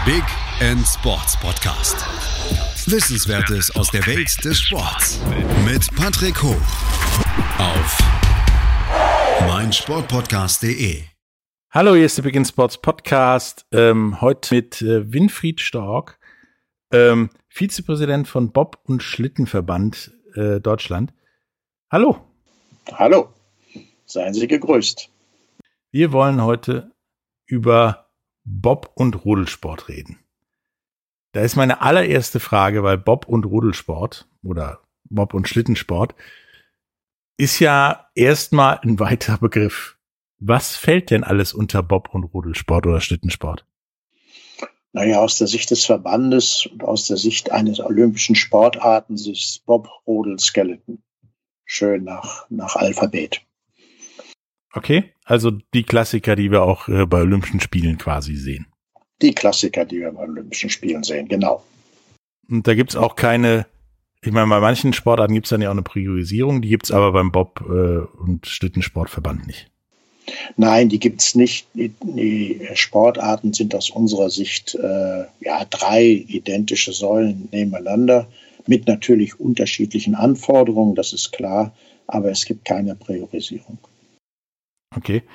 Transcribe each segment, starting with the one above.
Big End Sports Podcast. Wissenswertes aus der Welt des Sports mit Patrick Hoch auf meinsportpodcast.de. Hallo, hier ist der Big End Sports Podcast. Heute mit Winfried Stork, Vizepräsident von Bob- und Schlittenverband Deutschland. Hallo. Hallo, seien Sie gegrüßt. Wir wollen heute über Bob- und Rodelsport reden. Da ist meine allererste Frage, weil Bob- und Rodelsport oder Bob- und Schlittensport ist ja erstmal ein weiter Begriff. Was fällt denn alles unter Bob- und Rodelsport oder Schlittensport? Naja, aus der Sicht des Verbandes und aus der Sicht eines olympischen Sportarten ist Bob, Rodel, Skeleton. Schön nach Alphabet. Okay, also die Klassiker, die wir auch bei Olympischen Spielen quasi sehen. Die Klassiker, die wir bei Olympischen Spielen sehen, genau. Und da gibt's auch keine, ich meine, bei manchen Sportarten gibt's dann ja auch eine Priorisierung, die gibt's aber beim Bob- und Schlittensportverband nicht. Nein, die gibt's nicht. Die Sportarten sind aus unserer Sicht drei identische Säulen nebeneinander mit natürlich unterschiedlichen Anforderungen, das ist klar, aber es gibt keine Priorisierung. Okay.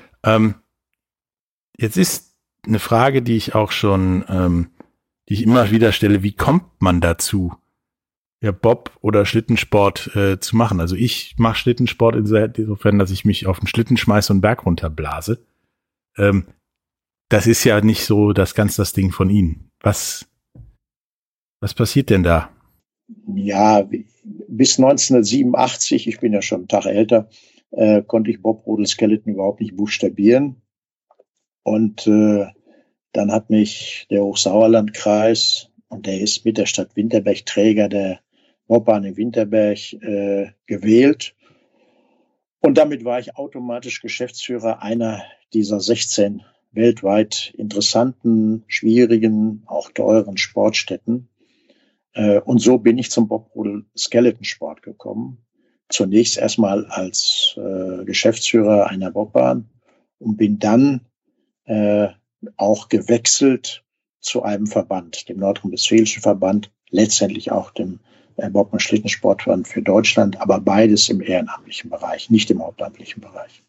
Jetzt ist eine Frage, die ich auch schon, die ich immer wieder stelle, wie kommt man dazu, ja, Bob- oder Schlittensport zu machen? Also ich mache Schlittensport insofern, dass ich mich auf den Schlitten schmeiße und einen Berg runterblase. Das ist ja nicht so das Ding von Ihnen. Was passiert denn da? Ja, bis 1987, ich bin ja schon einen Tag älter, konnte ich Bob, Rodel, Skeleton überhaupt nicht buchstabieren. Und dann hat mich der Hochsauerlandkreis, und der ist mit der Stadt Winterberg Träger der Bobbahn in Winterberg, gewählt. Und damit war ich automatisch Geschäftsführer einer dieser 16 weltweit interessanten, schwierigen, auch teuren Sportstätten. Und so bin ich zum Bob, Rodel, Skeleton-Sport gekommen. Zunächst erstmal als Geschäftsführer einer Bobbahn und bin dann auch gewechselt zu einem Verband, dem Nordrhein-Westfälischen Verband, letztendlich auch dem Bob- und Schlittensportverband für Deutschland, aber beides im ehrenamtlichen Bereich, nicht im hauptamtlichen Bereich.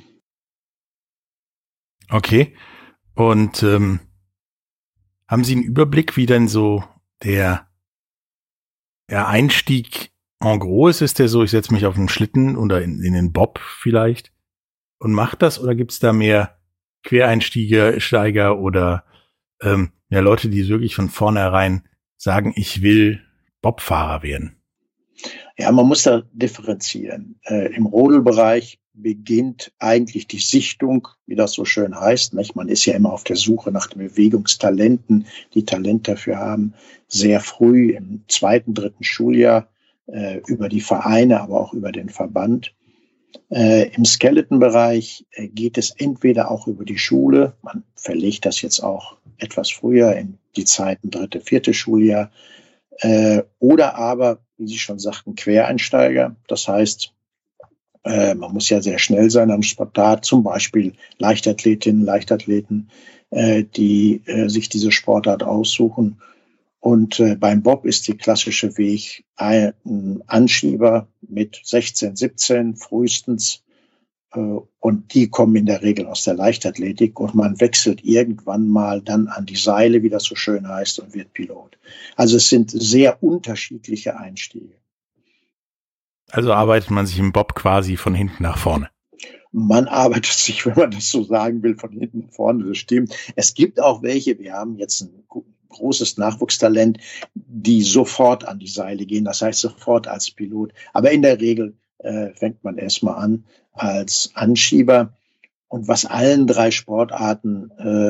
Okay. Und haben Sie einen Überblick, wie denn so der Einstieg en gros ist der so, ich setze mich auf einen Schlitten oder in den Bob vielleicht und mache das, oder gibt's da mehr Quereinsteiger oder Leute, die wirklich von vornherein sagen, ich will Bobfahrer werden? Ja, man muss da differenzieren. Im Rodelbereich beginnt eigentlich die Sichtung, wie das so schön heißt. Nicht? Man ist ja immer auf der Suche nach den Bewegungstalenten, die Talent dafür haben, sehr früh im 2., 3. Schuljahr über die Vereine, aber auch über den Verband. Im Skeleton-Bereich geht es entweder auch über die Schule, man verlegt das jetzt auch etwas früher in die Zeiten 3., 4. Schuljahr, oder aber, wie Sie schon sagten, Quereinsteiger. Das heißt, man muss ja sehr schnell sein am Sportart, zum Beispiel Leichtathletinnen, Leichtathleten, die sich diese Sportart aussuchen. Und beim Bob ist die klassische Weg ein Anschieber mit 16, 17 frühestens. Und die kommen in der Regel aus der Leichtathletik und man wechselt irgendwann mal dann an die Seile, wie das so schön heißt, und wird Pilot. Also es sind sehr unterschiedliche Einstiege. Also arbeitet man sich im Bob quasi von hinten nach vorne? Man arbeitet sich, wenn man das so sagen will, von hinten nach vorne, das stimmt. Es gibt auch welche, wir haben jetzt ein großes Nachwuchstalent, die sofort an die Seile gehen, das heißt sofort als Pilot. Aber in der Regel fängt man erstmal an als Anschieber. Und was bei allen drei Sportarten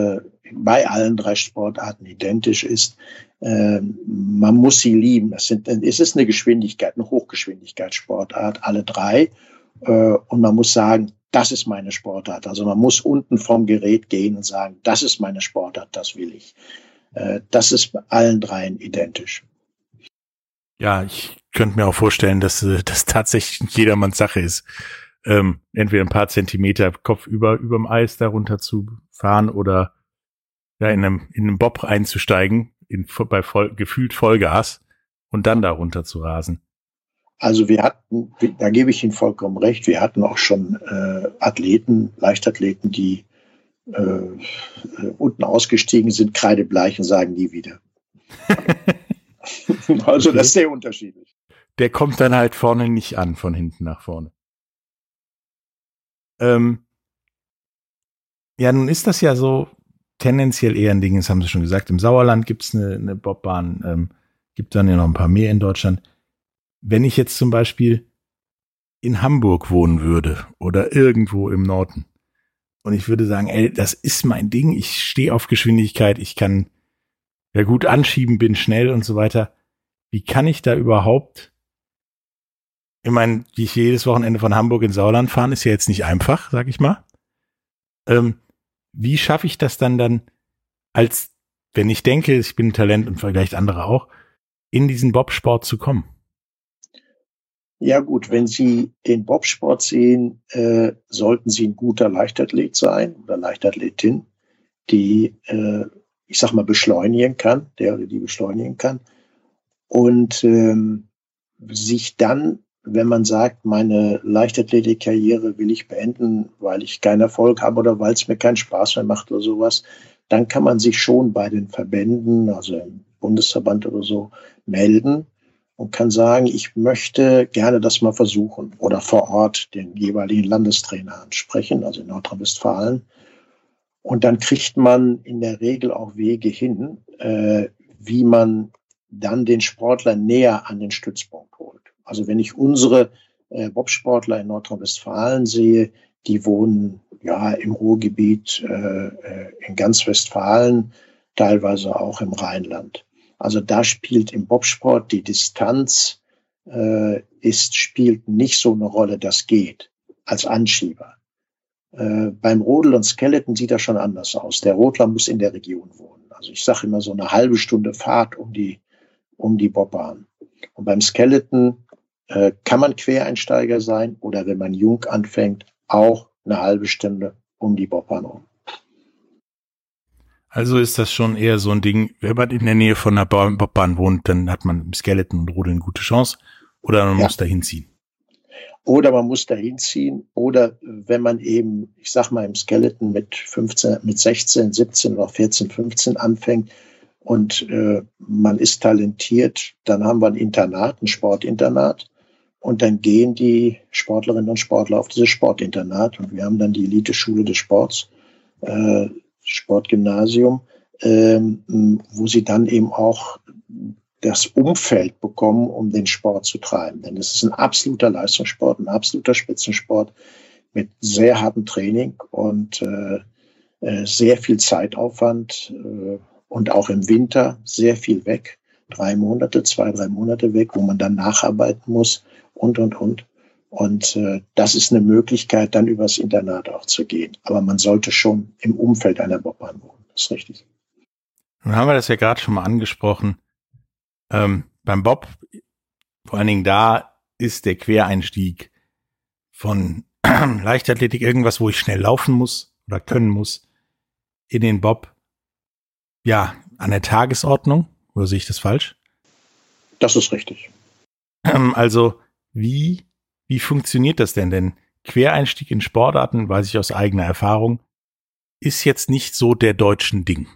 identisch ist, man muss sie lieben. Es ist eine Geschwindigkeit, eine Hochgeschwindigkeitssportart, alle drei. Und man muss sagen, das ist meine Sportart. Also man muss unten vom Gerät gehen und sagen, das ist meine Sportart, das will ich. Das ist bei allen dreien identisch. Ja, ich könnte mir auch vorstellen, dass das tatsächlich jedermanns Sache ist. Entweder ein paar Zentimeter Kopf überm Eis darunter zu fahren oder ja, in einem Bob einzusteigen, gefühlt Vollgas und dann da runter zu rasen. Also wir hatten, da gebe ich Ihnen vollkommen recht, wir hatten auch schon Leichtathleten, die unten ausgestiegen sind, kreidebleich und sagen nie wieder. Also okay. Das ist sehr unterschiedlich. Der kommt dann halt vorne nicht an, von hinten nach vorne. Ja, nun ist das ja so tendenziell eher ein Ding, das haben Sie schon gesagt. Im Sauerland gibt's eine Bobbahn, gibt dann ja noch ein paar mehr in Deutschland. Wenn ich jetzt zum Beispiel in Hamburg wohnen würde oder irgendwo im Norden und ich würde sagen, ey, das ist mein Ding, ich stehe auf Geschwindigkeit, ich kann ja gut anschieben, bin schnell und so weiter. Wie kann ich da überhaupt, ich meine, wie ich jedes Wochenende von Hamburg ins Sauerland fahren, ist ja jetzt nicht einfach, sag ich mal. Wie schaffe ich das dann, als wenn ich denke, ich bin ein Talent und vielleicht andere auch, in diesen Bobsport zu kommen? Ja gut, wenn Sie den Bobsport sehen, sollten Sie ein guter Leichtathlet sein oder Leichtathletin, die, ich sag mal, beschleunigen kann, der oder die beschleunigen kann. Und sich dann, wenn man sagt, meine Leichtathletikkarriere will ich beenden, weil ich keinen Erfolg habe oder weil es mir keinen Spaß mehr macht oder sowas, dann kann man sich schon bei den Verbänden, also im Bundesverband oder so, melden und kann sagen, ich möchte gerne das mal versuchen oder vor Ort den jeweiligen Landestrainer ansprechen, also in Nordrhein-Westfalen. Und dann kriegt man in der Regel auch Wege hin, wie man dann den Sportler näher an den Stützpunkt holt. Also wenn ich unsere Bobsportler in Nordrhein-Westfalen sehe, die wohnen ja im Ruhrgebiet, in ganz Westfalen, teilweise auch im Rheinland. Also da spielt im Bobsport die Distanz spielt nicht so eine Rolle, das geht als Anschieber. Beim Rodel und Skeleton sieht das schon anders aus. Der Rodler muss in der Region wohnen. Also ich sage immer so eine halbe Stunde Fahrt um die Bobbahn. Und beim Skeleton kann man Quereinsteiger sein oder wenn man jung anfängt, auch eine halbe Stunde um die Bobbahn rum. Also ist das schon eher so ein Ding, wenn man in der Nähe von einer Bobbahn wohnt, dann hat man im Skeleton und Rodeln eine gute Chance oder man muss da hinziehen. Oder man muss da hinziehen oder wenn man eben, ich sag mal im Skeleton mit 16, 17 oder 14, 15 anfängt und man ist talentiert, dann haben wir ein Internat, ein Sportinternat und dann gehen die Sportlerinnen und Sportler auf dieses Sportinternat und wir haben dann die Elite-Schule des Sports, Sportgymnasium, wo sie dann eben auch das Umfeld bekommen, um den Sport zu treiben. Denn es ist ein absoluter Leistungssport, ein absoluter Spitzensport mit sehr hartem Training und sehr viel Zeitaufwand und auch im Winter sehr viel weg. 3 Monate, 2-3 Monate weg, wo man dann nacharbeiten muss und. Und das ist eine Möglichkeit, dann übers Internat auch zu gehen. Aber man sollte schon im Umfeld einer Bobbahn wohnen. Das ist richtig. Nun haben wir das ja gerade schon mal angesprochen. Beim Bob, vor allen Dingen da, ist der Quereinstieg von Leichtathletik irgendwas, wo ich schnell laufen muss oder können muss, in den Bob, ja, an der Tagesordnung. Oder sehe ich das falsch? Das ist richtig. Also, wie funktioniert das denn? Denn Quereinstieg in Sportarten, weiß ich aus eigener Erfahrung, ist jetzt nicht so der deutschen Ding.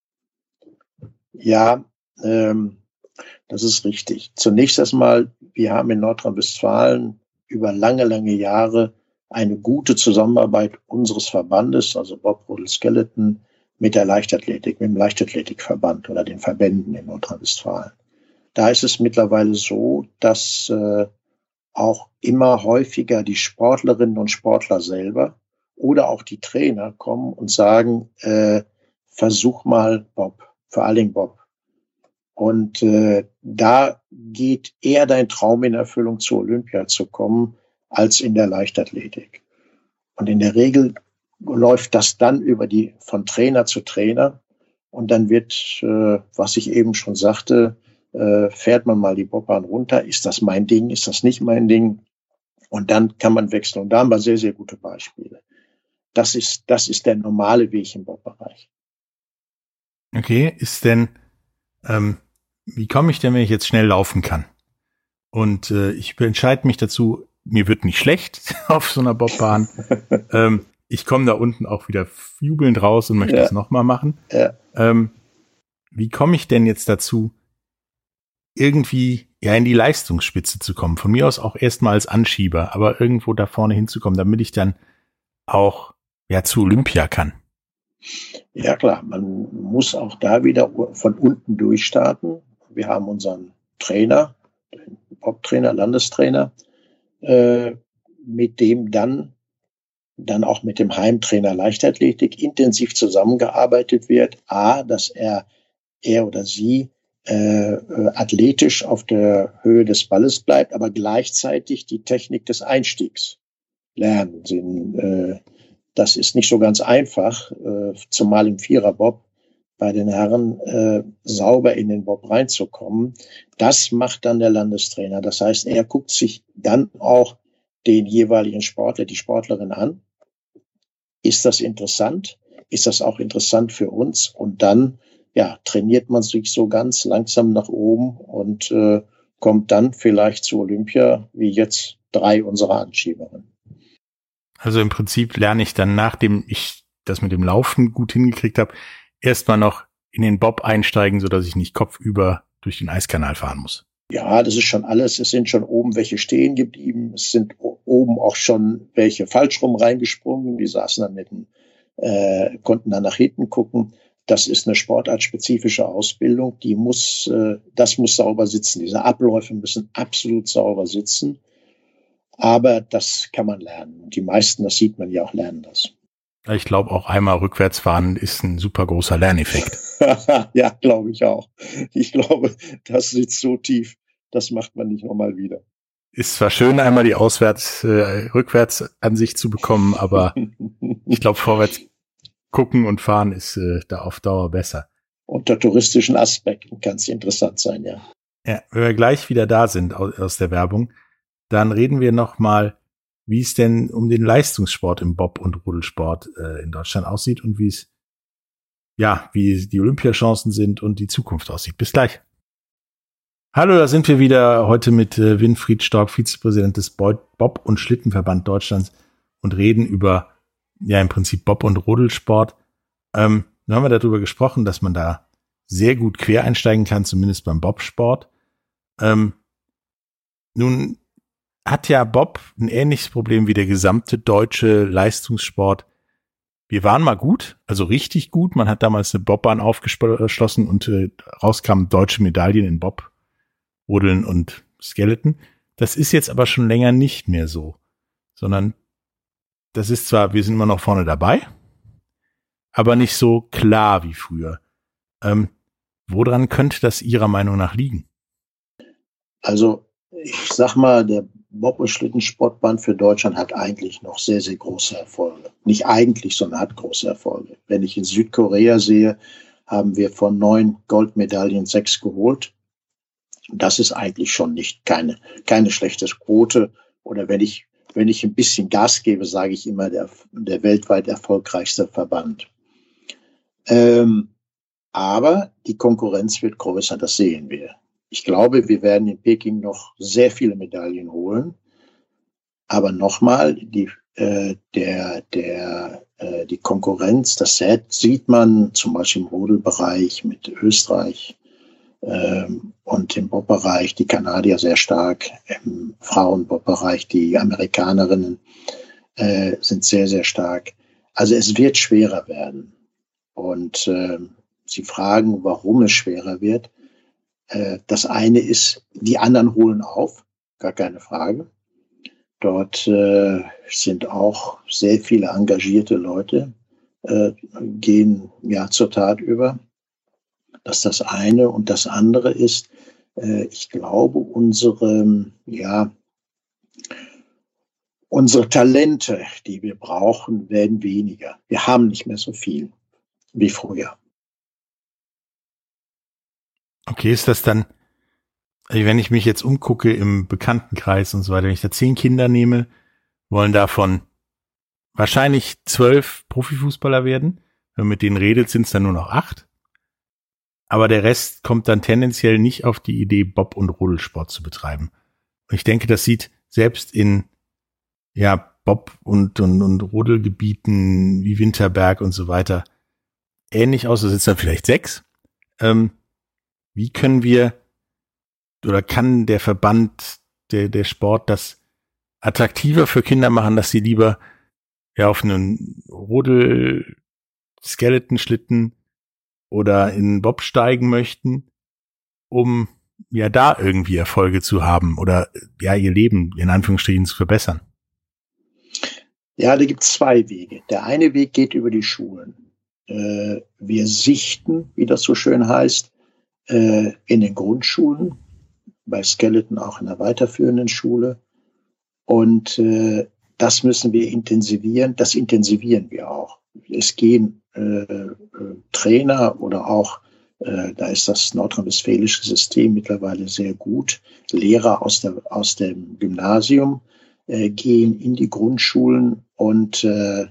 Ja, das ist richtig. Zunächst erstmal, wir haben in Nordrhein-Westfalen über lange, lange Jahre eine gute Zusammenarbeit unseres Verbandes, also Bob, Rodel, Skeleton, mit der Leichtathletik, mit dem Leichtathletikverband oder den Verbänden in Nordrhein-Westfalen. Da ist es mittlerweile so, dass auch immer häufiger die Sportlerinnen und Sportler selber oder auch die Trainer kommen und sagen, versuch mal Bob, vor allen Dingen Bob. Und da geht eher dein Traum in Erfüllung, zur Olympia zu kommen, als in der Leichtathletik. Und in der Regel läuft das dann von Trainer zu Trainer. Und dann wird, was ich eben schon sagte, fährt man mal die Bobbahn runter. Ist das mein Ding? Ist das nicht mein Ding? Und dann kann man wechseln. Und da haben wir sehr, sehr gute Beispiele. Das ist der normale Weg im Bobbereich. Okay, wie komme ich denn, wenn ich jetzt schnell laufen kann? Und ich entscheide mich dazu, mir wird nicht schlecht auf so einer Bobbahn. Ich komme da unten auch wieder jubelnd raus und möchte es nochmal machen. Ja. Wie komme ich denn jetzt dazu, irgendwie in die Leistungsspitze zu kommen? Von mir aus auch erstmal als Anschieber, aber irgendwo da vorne hinzukommen, damit ich dann auch zu Olympia kann. Ja klar, man muss auch da wieder von unten durchstarten. Wir haben unseren Trainer, den Bob-Trainer, Landestrainer, mit dem dann auch mit dem Heimtrainer Leichtathletik intensiv zusammengearbeitet wird. Dass er oder sie athletisch auf der Höhe des Balles bleibt, aber gleichzeitig die Technik des Einstiegs lernen. Das ist nicht so ganz einfach, zumal im Viererbob bei den Herren sauber in den Bob reinzukommen. Das macht dann der Landestrainer. Das heißt, er guckt sich dann auch den jeweiligen Sportler, die Sportlerin an. Ist das interessant? Ist das auch interessant für uns? Und dann trainiert man sich so ganz langsam nach oben und kommt dann vielleicht zu Olympia, wie jetzt 3 unserer Anschieberinnen. Also im Prinzip lerne ich dann, nachdem ich das mit dem Laufen gut hingekriegt habe, erstmal noch in den Bob einsteigen, sodass ich nicht kopfüber durch den Eiskanal fahren muss. Ja, das ist schon alles. Es sind schon oben welche stehen geblieben. Es sind oben auch schon welche falsch rum reingesprungen. Die saßen dann konnten dann nach hinten gucken. Das ist eine sportartspezifische Ausbildung. Das muss sauber sitzen. Diese Abläufe müssen absolut sauber sitzen. Aber das kann man lernen. Und die meisten, das sieht man ja auch, lernen das. Ich glaube, auch einmal rückwärts fahren ist ein super großer Lerneffekt. Ja, glaube ich auch. Ich glaube, das sitzt so tief, das macht man nicht nochmal wieder. Ist zwar schön, einmal die Rückwärtsansicht zu bekommen, aber ich glaube, vorwärts gucken und fahren ist da auf Dauer besser. Unter touristischen Aspekten kann es interessant sein, ja. Ja, wenn wir gleich wieder da sind aus der Werbung, dann reden wir nochmal, wie es denn um den Leistungssport im Bob- und Rudelsport in Deutschland aussieht und wie die Olympiachancen sind und die Zukunft aussieht. Bis gleich. Hallo, da sind wir wieder heute mit Winfried Stork, Vizepräsident des Bob- und Schlittenverband Deutschlands und reden über im Prinzip Bob- und Rudelsport. Dann haben wir darüber gesprochen, dass man da sehr gut quer einsteigen kann, zumindest beim Bobsport. Nun hat ja Bob ein ähnliches Problem wie der gesamte deutsche Leistungssport. Wir waren mal gut, also richtig gut. Man hat damals eine Bobbahn aufgeschlossen und rauskamen deutsche Medaillen in Bob, Rodeln und Skeleton. Das ist jetzt aber schon länger nicht mehr so, sondern das ist zwar, wir sind immer noch vorne dabei, aber nicht so klar wie früher. Woran könnte das Ihrer Meinung nach liegen? Also ich sag mal, der Bob- und Schlittensportband für Deutschland hat eigentlich noch sehr, sehr große Erfolge. Nicht eigentlich, sondern hat große Erfolge. Wenn ich in Südkorea sehe, haben wir von 9 Goldmedaillen 6 geholt. Das ist eigentlich schon keine schlechte Quote. Oder wenn ich ein bisschen Gas gebe, sage ich immer, der weltweit erfolgreichste Verband. Aber die Konkurrenz wird größer, das sehen wir. Ich glaube, wir werden in Peking noch sehr viele Medaillen holen. Aber nochmal, die Konkurrenz, das sieht man zum Beispiel im Rodelbereich mit Österreich und im Bobbereich die Kanadier sehr stark. Im Frauenbobbereich die Amerikanerinnen sind sehr, sehr stark. Also es wird schwerer werden. Und Sie fragen, warum es schwerer wird. Das eine ist, die anderen holen auf, gar keine Frage. Dort sind auch sehr viele engagierte Leute, gehen zur Tat über. Das ist das eine. Und das andere ist, ich glaube, unsere Talente, die wir brauchen, werden weniger. Wir haben nicht mehr so viel wie früher. Okay, ist das dann, wenn ich mich jetzt umgucke im Bekanntenkreis und so weiter, wenn ich da 10 Kinder nehme, wollen davon wahrscheinlich 12 Profifußballer werden. Wenn man mit denen redet, sind es dann nur noch 8. aber der Rest kommt dann tendenziell nicht auf die Idee, Bob- und Rodelsport zu betreiben. Und ich denke, das sieht selbst in Bob- und Rodelgebieten wie Winterberg und so weiter ähnlich aus. Da sitzen dann vielleicht 6. Wie können wir oder kann der Verband, der Sport das attraktiver für Kinder machen, dass sie lieber auf einen Rodel-Skeleton-Schlitten oder in Bob steigen möchten, um da irgendwie Erfolge zu haben oder ihr Leben in Anführungsstrichen zu verbessern? Ja, da gibt es 2 Wege. Der eine Weg geht über die Schulen. Wir sichten, wie das so schön heißt, in den Grundschulen, bei Skeleton auch in der weiterführenden Schule. Und das müssen wir intensivieren. Das intensivieren wir auch. Es gehen Trainer oder auch, da ist das nordrhein-westfälische System mittlerweile sehr gut, Lehrer aus dem Gymnasium gehen in die Grundschulen und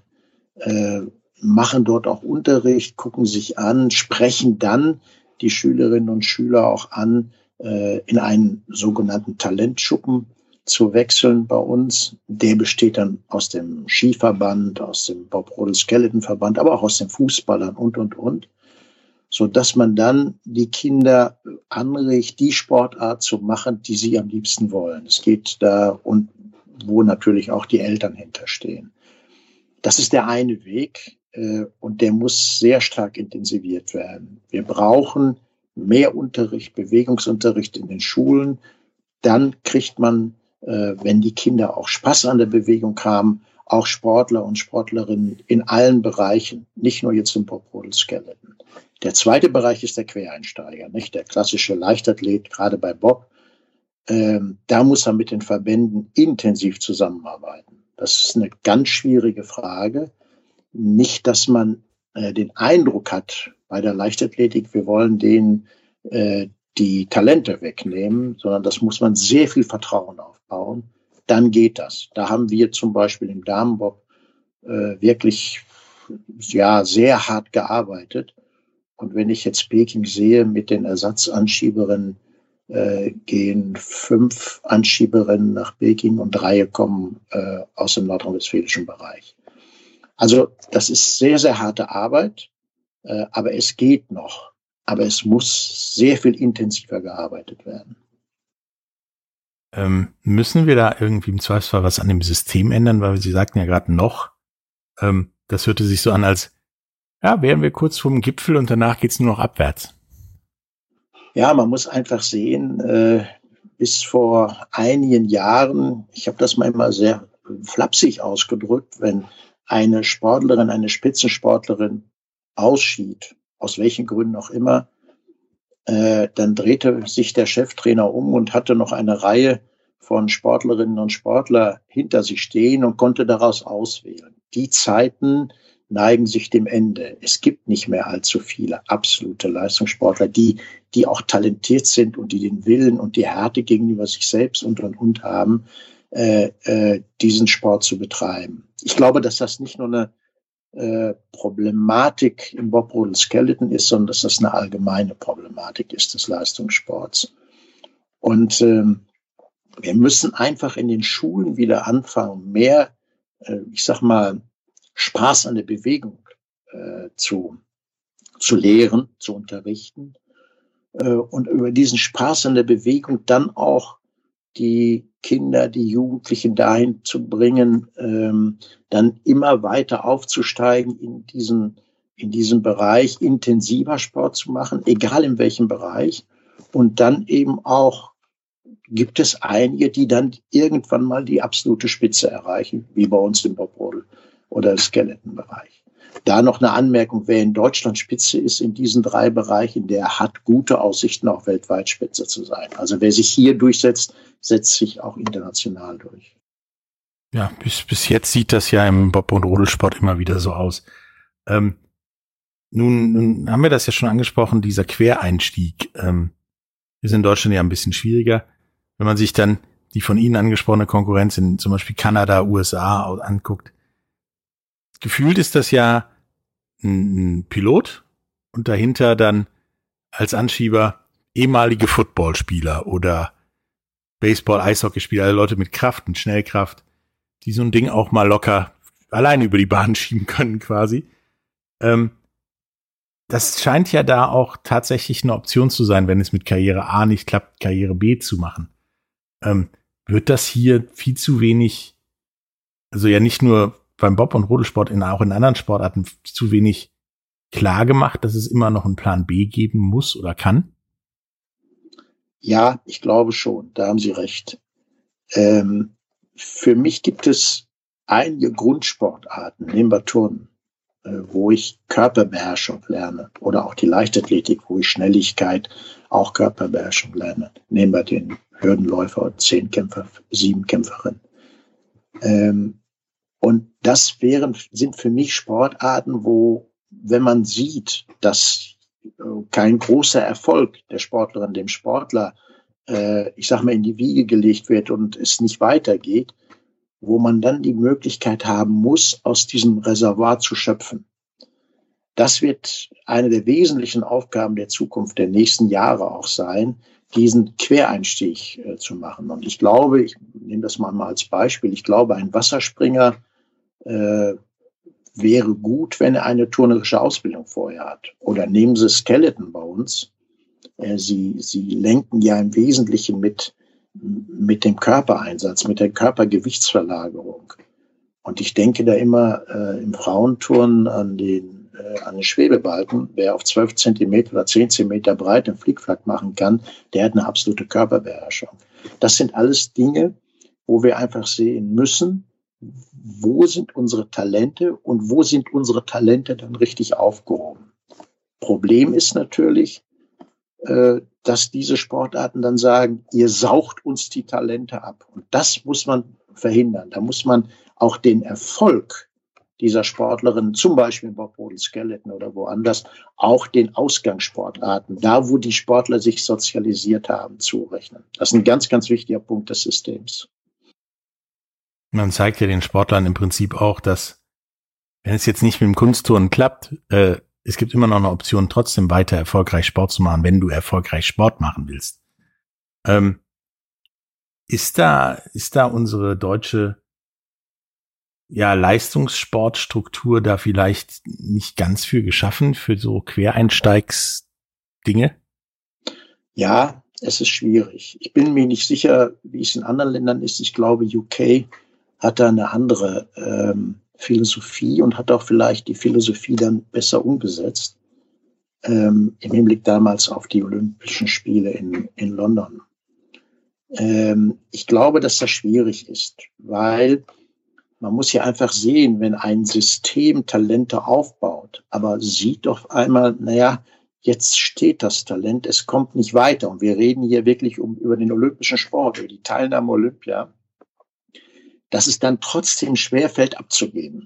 machen dort auch Unterricht, gucken sich an, sprechen dann die Schülerinnen und Schüler auch an, in einen sogenannten Talentschuppen zu wechseln bei uns. Der besteht dann aus dem Skiverband, aus dem Bob-Rodel-Skeleton-Verband, aber auch aus den Fußballern und. So dass man dann die Kinder anregt, die Sportart zu machen, die sie am liebsten wollen. Es geht da und wo natürlich auch die Eltern hinterstehen. Das ist der eine Weg und der muss sehr stark intensiviert werden. Wir brauchen mehr Unterricht, Bewegungsunterricht in den Schulen. Dann kriegt man, wenn die Kinder auch Spaß an der Bewegung haben, auch Sportler und Sportlerinnen in allen Bereichen, nicht nur jetzt im Bob-Rodel-Skeleton. Der zweite Bereich ist der Quereinsteiger, nicht der klassische Leichtathlet, gerade bei Bob. Da muss er mit den Verbänden intensiv zusammenarbeiten. Das ist eine ganz schwierige Frage. Nicht, dass man den Eindruck hat bei der Leichtathletik, wir wollen denen die Talente wegnehmen, sondern das muss man sehr viel Vertrauen aufbauen. Dann geht das. Da haben wir zum Beispiel im Damenbob wirklich sehr hart gearbeitet. Und wenn ich jetzt Peking sehe, mit den Ersatzanschieberinnen gehen 5 Anschieberinnen nach Peking und 3 kommen aus dem nordrhein-westfälischen Bereich. Also das ist sehr, sehr harte Arbeit, aber es geht noch. Aber es muss sehr viel intensiver gearbeitet werden. Müssen wir da irgendwie im Zweifelsfall was an dem System ändern? Weil Sie sagten ja gerade noch, das hörte sich so an, als wären wir kurz vorm Gipfel und danach geht's nur noch abwärts. Ja, man muss einfach sehen, bis vor einigen Jahren, ich habe das mal immer sehr flapsig ausgedrückt, wenn eine Sportlerin, eine Spitzensportlerin ausschied, aus welchen Gründen auch immer, dann drehte sich der Cheftrainer um und hatte noch eine Reihe von Sportlerinnen und Sportler hinter sich stehen und konnte daraus auswählen. Die Zeiten neigen sich dem Ende. Es gibt nicht mehr allzu viele absolute Leistungssportler, die auch talentiert sind und die den Willen und die Härte gegenüber sich selbst und haben, diesen Sport zu betreiben. Ich glaube, dass das nicht nur eine Problematik im Bob-Rodel-Skeleton ist, sondern dass das eine allgemeine Problematik ist des Leistungssports. Und wir müssen einfach in den Schulen wieder anfangen, mehr, Spaß an der Bewegung zu lehren, zu unterrichten und über diesen Spaß an der Bewegung dann auch die Kinder, die Jugendlichen dahin zu bringen, dann immer weiter aufzusteigen in diesen Bereich, intensiver Sport zu machen, egal in welchem Bereich. Und dann eben auch gibt es einige, die dann irgendwann mal die absolute Spitze erreichen, wie bei uns im Bob-Rodel oder Skeleton-Bereich. Da noch eine Anmerkung, wer in Deutschland Spitze ist in diesen 3 Bereichen, der hat gute Aussichten, auch weltweit Spitze zu sein. Also wer sich hier durchsetzt, setzt sich auch international durch. Ja, bis jetzt sieht das ja im Bob- und Rodelsport immer wieder so aus. Nun haben wir das ja schon angesprochen, dieser Quereinstieg ist in Deutschland ja ein bisschen schwieriger. Wenn man sich dann die von Ihnen angesprochene Konkurrenz in zum Beispiel Kanada, USA anguckt, gefühlt ist das ja ein Pilot und dahinter dann als Anschieber ehemalige Footballspieler oder Baseball-, Eishockeyspieler, also Leute mit Kraft und Schnellkraft, die so ein Ding auch mal locker alleine über die Bahn schieben können quasi. Das scheint ja da auch tatsächlich eine Option zu sein, wenn es mit Karriere A nicht klappt, Karriere B zu machen. Wird das hier viel zu wenig, also ja nicht nur beim Bob- und Rodelsport, auch in anderen Sportarten zu wenig klar gemacht, dass es immer noch einen Plan B geben muss oder kann? Ja, ich glaube schon, da haben Sie recht. Für mich gibt es einige Grundsportarten, nehmen wir Turnen, wo ich Körperbeherrschung lerne, oder auch die Leichtathletik, wo ich Schnelligkeit, auch Körperbeherrschung lerne. Nehmen wir den Hürdenläufer, 10-Kämpfer, 7-Kämpferin. Und das sind für mich Sportarten, wo, wenn man sieht, dass kein großer Erfolg der Sportlerin, dem Sportler, ich sag mal, in die Wiege gelegt wird und es nicht weitergeht, wo man dann die Möglichkeit haben muss, aus diesem Reservoir zu schöpfen. Das wird eine der wesentlichen Aufgaben der Zukunft der nächsten Jahre auch sein, diesen Quereinstieg zu machen. Und ich glaube, ich nehme das mal als Beispiel, ich glaube, ein Wasserspringer wäre gut, wenn er eine turnerische Ausbildung vorher hat. Oder nehmen Sie Skeleton bei uns. Sie lenken ja im Wesentlichen mit dem Körpereinsatz, mit der Körpergewichtsverlagerung. Und ich denke da immer im Frauenturnen an den Schwebebalken. Wer auf 12 Zentimeter oder 10 Zentimeter breit einen Flickflack machen kann, der hat eine absolute Körperbeherrschung. Das sind alles Dinge, wo wir einfach sehen müssen, wo sind unsere Talente und wo sind unsere Talente dann richtig aufgehoben. Problem ist natürlich, dass diese Sportarten dann sagen, ihr saugt uns die Talente ab. Und das muss man verhindern. Da muss man auch den Erfolg dieser Sportlerin, zum Beispiel im Bob, Rodel, Skeleton oder woanders, auch den Ausgangssportarten, da wo die Sportler sich sozialisiert haben, zurechnen. Das ist ein ganz, ganz wichtiger Punkt des Systems. Man zeigt ja den Sportlern im Prinzip auch, dass, wenn es jetzt nicht mit dem Kunstturnen klappt, es gibt immer noch eine Option, trotzdem weiter erfolgreich Sport zu machen, wenn du erfolgreich Sport machen willst. Ist da unsere deutsche Leistungssportstruktur da vielleicht nicht ganz für geschaffen, für so Quereinsteigsdinge? Ja, es ist schwierig. Ich bin mir nicht sicher, wie es in anderen Ländern ist. Ich glaube, UK hat da eine andere Philosophie und hat auch vielleicht die Philosophie dann besser umgesetzt, im Hinblick damals auf die Olympischen Spiele in London. Ich glaube, dass das schwierig ist, weil man muss ja einfach sehen, wenn ein System Talente aufbaut, aber sieht doch einmal, jetzt steht das Talent, es kommt nicht weiter. Und wir reden hier wirklich über den olympischen Sport, über die Teilnahme Olympia, dass es dann trotzdem schwerfällt abzugeben.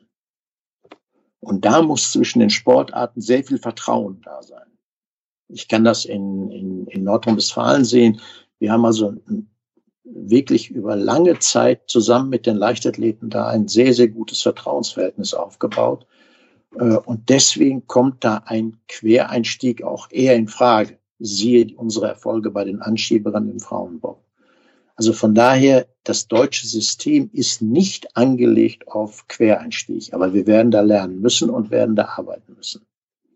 Und da muss zwischen den Sportarten sehr viel Vertrauen da sein. Ich kann das in Nordrhein-Westfalen sehen. Wir haben also wirklich über lange Zeit zusammen mit den Leichtathleten da ein sehr, sehr gutes Vertrauensverhältnis aufgebaut. Und deswegen kommt da ein Quereinstieg auch eher in Frage. Siehe unsere Erfolge bei den Anschieberinnen im Frauenbob. Also von daher, das deutsche System ist nicht angelegt auf Quereinstieg. Aber wir werden da lernen müssen und werden da arbeiten müssen.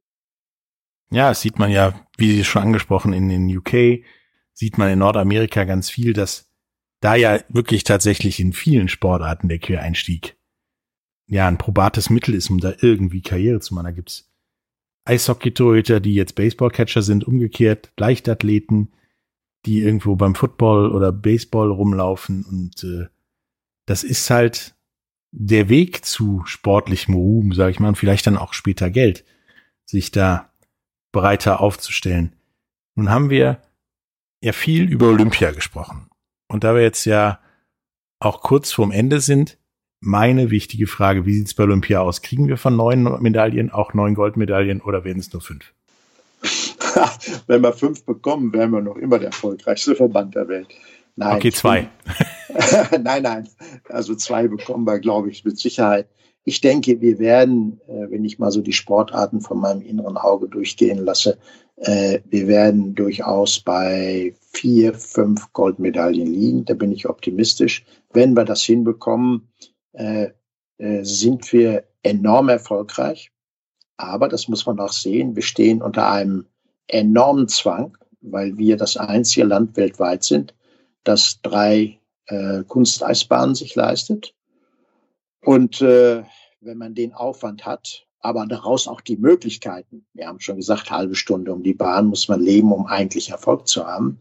Ja, das sieht man ja, wie Sie schon angesprochen, in den UK, sieht man in Nordamerika ganz viel, dass da ja wirklich tatsächlich in vielen Sportarten der Quereinstieg ein probates Mittel ist, um da irgendwie Karriere zu machen. Da gibt's Eishockey-Torhüter, die jetzt Baseball-Catcher sind, umgekehrt, Leichtathleten, die irgendwo beim Football oder Baseball rumlaufen. Und das ist halt der Weg zu sportlichem Ruhm, sage ich mal, und vielleicht dann auch später Geld, sich da breiter aufzustellen. Nun haben wir ja viel über Olympia gesprochen. Und da wir jetzt ja auch kurz vorm Ende sind, meine wichtige Frage, wie sieht's bei Olympia aus? Kriegen wir von 9 Medaillen auch 9 Goldmedaillen oder werden es nur 5? Wenn wir 5 bekommen, wären wir noch immer der erfolgreichste Verband der Welt. Nein, okay, 2. Nein. Also 2 bekommen wir, glaube ich, mit Sicherheit. ich denke, wir werden, wenn ich mal so die Sportarten von meinem inneren Auge durchgehen lasse, wir werden durchaus bei 4, 5 Goldmedaillen liegen. Da bin ich optimistisch. Wenn wir das hinbekommen, sind wir enorm erfolgreich. Aber das muss man auch sehen. Wir stehen unter einem enormen Zwang, weil wir das einzige Land weltweit sind, das 3 Kunsteisbahnen sich leistet. Und wenn man den Aufwand hat, aber daraus auch die Möglichkeiten, wir haben schon gesagt, halbe Stunde um die Bahn muss man leben, um eigentlich Erfolg zu haben,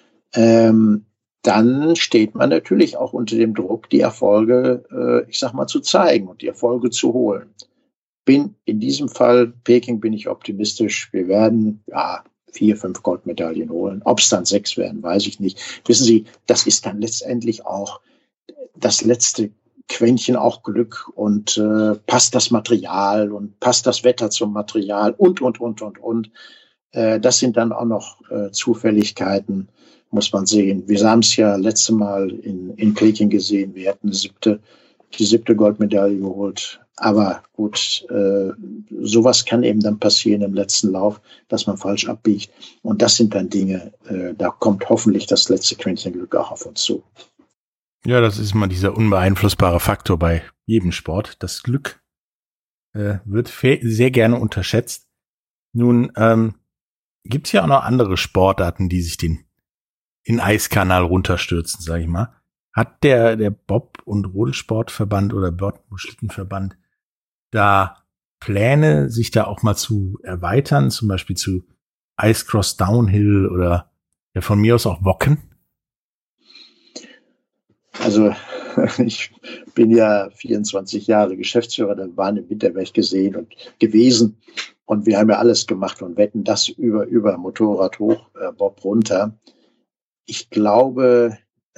dann steht man natürlich auch unter dem Druck, die Erfolge, zu zeigen und die Erfolge zu holen. In diesem Fall, Peking, bin ich optimistisch. Wir werden 4, 5 Goldmedaillen holen. Ob es dann 6 werden, weiß ich nicht. Wissen Sie, das ist dann letztendlich auch das letzte Quäntchen, auch Glück, und passt das Material und passt das Wetter zum Material und. Das sind dann auch noch Zufälligkeiten, muss man sehen. Wir haben es ja letztes Mal in Peking gesehen. Wir hätten die 7. Goldmedaille geholt. Aber gut, sowas kann eben dann passieren im letzten Lauf, dass man falsch abbiegt. Und das sind dann Dinge, da kommt hoffentlich das letzte Quäntchen Glück auch auf uns zu. Ja, das ist mal dieser unbeeinflussbare Faktor bei jedem Sport. Das Glück wird sehr gerne unterschätzt. Nun gibt's ja auch noch andere Sportarten, die sich in Eiskanal runterstürzen, sage ich mal. Hat der Bob- und Rodelsportverband oder Bob- und Schlittenverband da Pläne, sich da auch mal zu erweitern, zum Beispiel zu Icecross Downhill oder von mir aus auch Wocken? Also ich bin ja 24 Jahre Geschäftsführer der Bahn im Winterberg gesehen und gewesen. Und wir haben ja alles gemacht und wetten das über Motorrad hoch, Bob runter. Ich glaube,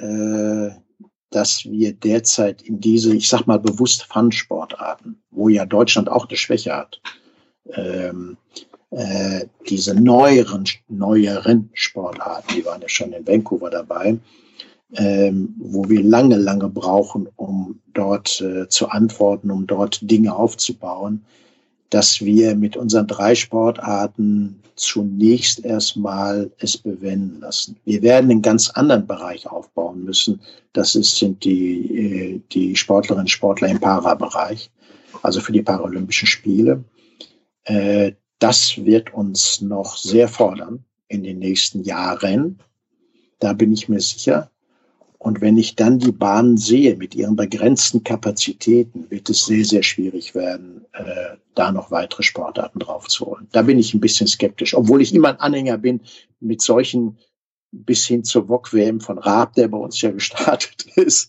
dass wir derzeit in diese, ich sag mal bewusst Fun-Sportarten, wo ja Deutschland auch eine Schwäche hat, diese neueren Sportarten, die waren ja schon in Vancouver dabei, wo wir lange brauchen, um dort zu antworten, um dort Dinge aufzubauen, dass wir mit unseren 3 Sportarten zunächst erstmal es bewenden lassen. Wir werden einen ganz anderen Bereich aufbauen müssen. Sind die Sportlerinnen und Sportler im Para-Bereich, also für die Paralympischen Spiele. Das wird uns noch sehr fordern in den nächsten Jahren. Da bin ich mir sicher. Und wenn ich dann die Bahnen sehe mit ihren begrenzten Kapazitäten, wird es sehr, sehr schwierig werden, da noch weitere Sportarten draufzuholen. Da bin ich ein bisschen skeptisch, obwohl ich immer ein Anhänger bin mit solchen, bis hin zur VOG-WM von Raab, der bei uns ja gestartet ist.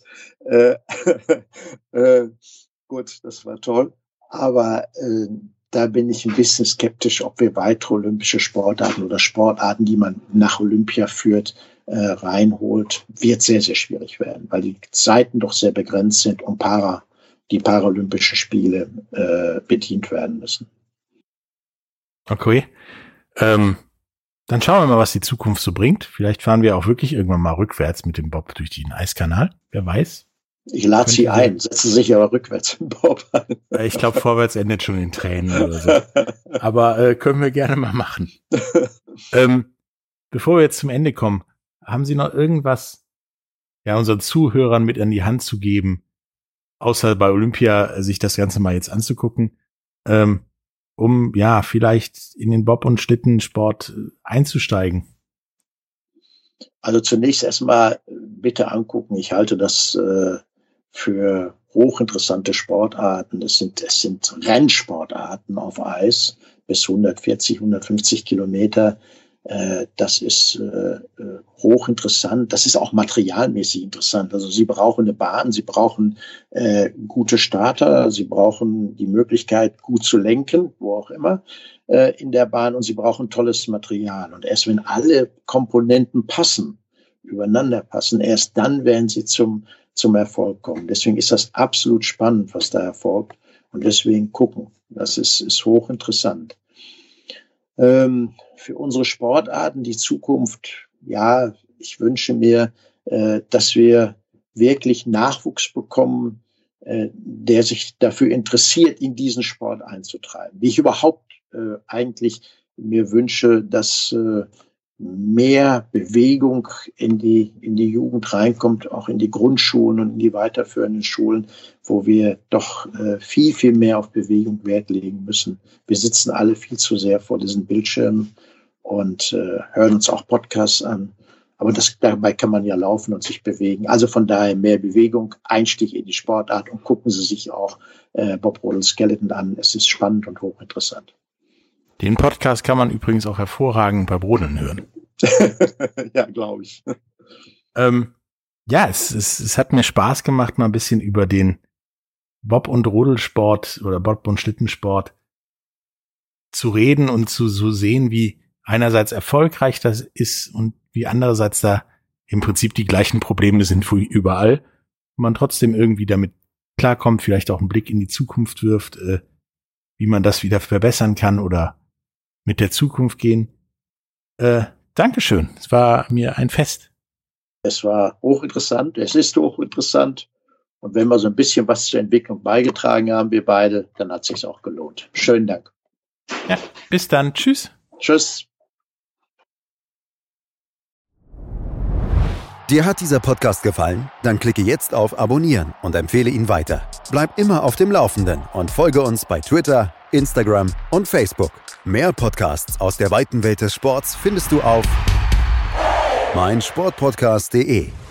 Gut, das war toll. Aber da bin ich ein bisschen skeptisch, ob wir weitere olympische Sportarten oder Sportarten, die man nach Olympia führt, reinholt, wird sehr, sehr schwierig werden, weil die Zeiten doch sehr begrenzt sind und die Paralympischen Spiele bedient werden müssen. Okay. Dann schauen wir mal, was die Zukunft so bringt. Vielleicht fahren wir auch wirklich irgendwann mal rückwärts mit dem Bob durch den Eiskanal. Wer weiß. Ich lade Sie ein, setzen sich aber rückwärts im Bob ein. Ich glaube, vorwärts endet schon in Tränen oder so. Aber können wir gerne mal machen. Bevor wir jetzt zum Ende kommen, haben Sie noch irgendwas, unseren Zuhörern mit an die Hand zu geben, außer bei Olympia sich das Ganze mal jetzt anzugucken, um vielleicht in den Bob- und Schlittensport einzusteigen? Also zunächst erstmal bitte angucken. Ich halte das für hochinteressante Sportarten. Es sind Rennsportarten auf Eis bis 140, 150 Kilometer. Das ist hochinteressant. Das ist auch materialmäßig interessant. Also Sie brauchen eine Bahn, Sie brauchen gute Starter, Sie brauchen die Möglichkeit, gut zu lenken, wo auch immer in der Bahn, und Sie brauchen tolles Material. Und erst wenn alle Komponenten übereinander passen, erst dann werden Sie zum Erfolg kommen. Deswegen ist das absolut spannend, was da erfolgt. Und deswegen gucken. Das ist hochinteressant. Für unsere Sportarten die Zukunft, ich wünsche mir, dass wir wirklich Nachwuchs bekommen, der sich dafür interessiert, in diesen Sport einzutreiben. Wie ich überhaupt eigentlich mir wünsche, dass mehr Bewegung in die Jugend reinkommt, auch in die Grundschulen und in die weiterführenden Schulen, wo wir doch viel, viel mehr auf Bewegung Wert legen müssen. Wir sitzen alle viel zu sehr vor diesen Bildschirmen und hören uns auch Podcasts an. Aber dabei kann man ja laufen und sich bewegen. Also von daher mehr Bewegung, Einstieg in die Sportart und gucken Sie sich auch Bob Rodel Skeleton an. Es ist spannend und hochinteressant. Den Podcast kann man übrigens auch hervorragend bei Brodeln hören. Ja, glaube ich. Ja, es hat mir Spaß gemacht, mal ein bisschen über den Bob- und Rodelsport oder Bob- und Schlittensport zu reden und zu so sehen, wie einerseits erfolgreich das ist und wie andererseits da im Prinzip die gleichen Probleme sind wie überall. Und man trotzdem irgendwie damit klarkommt, vielleicht auch einen Blick in die Zukunft wirft, wie man das wieder verbessern kann oder mit der Zukunft gehen. Dankeschön. Es war mir ein Fest. Es war hochinteressant. Es ist hochinteressant. Und wenn wir so ein bisschen was zur Entwicklung beigetragen haben, wir beide, dann hat es sich auch gelohnt. Schönen Dank. Ja, bis dann. Tschüss. Tschüss. Dir hat dieser Podcast gefallen? Dann klicke jetzt auf Abonnieren und empfehle ihn weiter. Bleib immer auf dem Laufenden und folge uns bei Twitter, Instagram und Facebook. Mehr Podcasts aus der weiten Welt des Sports findest du auf meinsportpodcast.de.